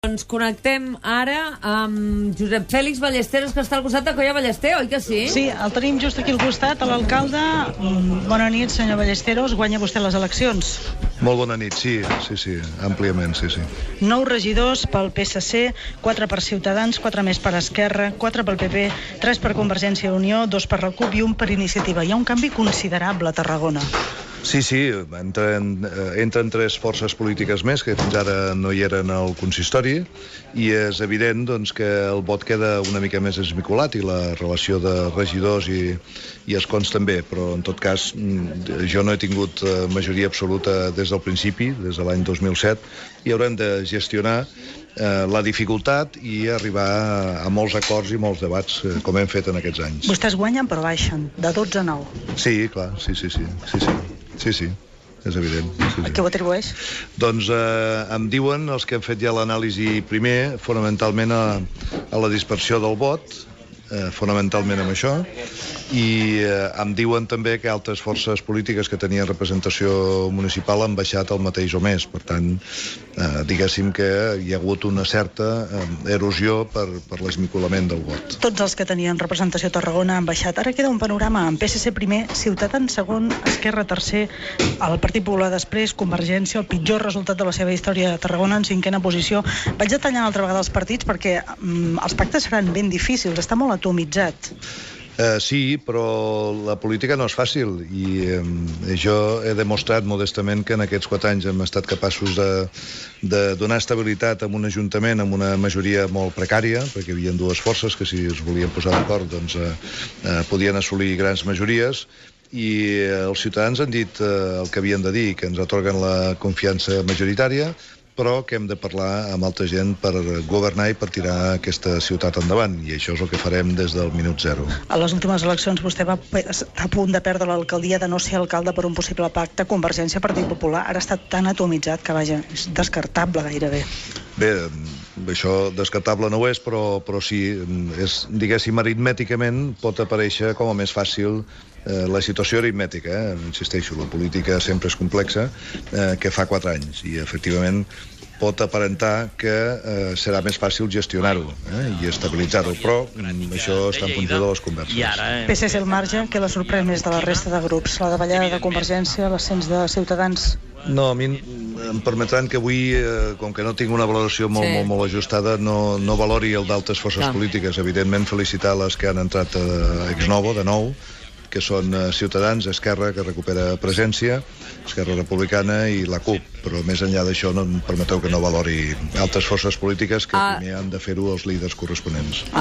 Doncs connectem ara amb Josep Fèlix Ballesteros, que està al costat de Colla Ballester, oi que sí? Sí, el tenim just aquí al costat, a l'alcalde. Bona nit, senyor Ballesteros. Guanya vostè les eleccions. Molt bona nit, sí, àmpliament, sí. 9 regidors pel PSC, 4 per Ciutadans, 4 més per Esquerra, 4 pel PP, 3 per Convergència i Unió, 2 per la CUP i 1 per Iniciativa. Hi ha un canvi considerable a Tarragona. Sí, entren 3 forces polítiques més que fins ara no hi eren al consistori i és evident doncs, que el vot queda una mica més esmicolat i la relació de regidors i escons també, però en tot cas jo no he tingut majoria absoluta des del principi, des de l'any 2007, i haurem de gestionar la dificultat i arribar a molts acords i molts debats com hem fet en aquests anys. Vostès guanyen però baixen, de 12 a 9. Sí, clar, sí, és evident. Sí. A què ho atribueix? Doncs em diuen els que han fet ja l'anàlisi primer, fonamentalment a la dispersió del vot, fonamentalment amb això, i em diuen també que altres forces polítiques que tenien representació municipal han baixat el mateix o més. Per tant, diguéssim que hi ha hagut una certa erosió per l'esmicolament del vot. Tots els que tenien representació a Tarragona han baixat. Ara queda un panorama amb PSC primer, Ciutadans segon, Esquerra tercer, el Partit Popular després, Convergència, el pitjor resultat de la seva història a Tarragona en 5ª posició. Vaig detallant altra vegada els partits perquè els pactes seran ben difícils, està molt atomitzat. Sí, però la política no és fàcil i jo he demostrat modestament que en aquests 4 anys hem estat capaços de donar estabilitat a un ajuntament amb una majoria molt precària, perquè hi havia 2 forces que si es volien posar d'acord doncs, podien assolir grans majories, i els ciutadans han dit el que havien de dir, que ens atorguen la confiança majoritària, però que hem de parlar amb altra gent per governar i per tirar aquesta ciutat endavant, i això és el que farem des del minut zero. A les últimes eleccions vostè va estar a punt de perdre l'alcaldia, de no ser alcalde per un possible pacte Convergència-Partit Popular. Ara està tan atomitzat que, vaja, és descartable gairebé. Bé, això descartable no ho és, però sí, diguéssim, aritmèticament pot aparèixer com a més fàcil la situació aritmètica, insisteixo, la política sempre és complexa, que fa 4 anys, i efectivament pot aparentar que serà més fàcil gestionar-ho i estabilitzar-ho, però això està en funció de les converses. PSC al marge, què l'ha sorprès més de la resta de grups? La davallada de Convergència, l'ascens de Ciutadans? No, a mi em permetran que avui, com que no tinc una valoració molt ajustada, no valori el d'altres forces polítiques. Evidentment, felicitar les que han entrat ex novo, de nou, que són Ciutadans, Esquerra, que recupera presència, Esquerra Republicana i la CUP, però més enllà d'això no em permeteu que no valori altres forces polítiques que primer han de fer-ho els líders corresponents.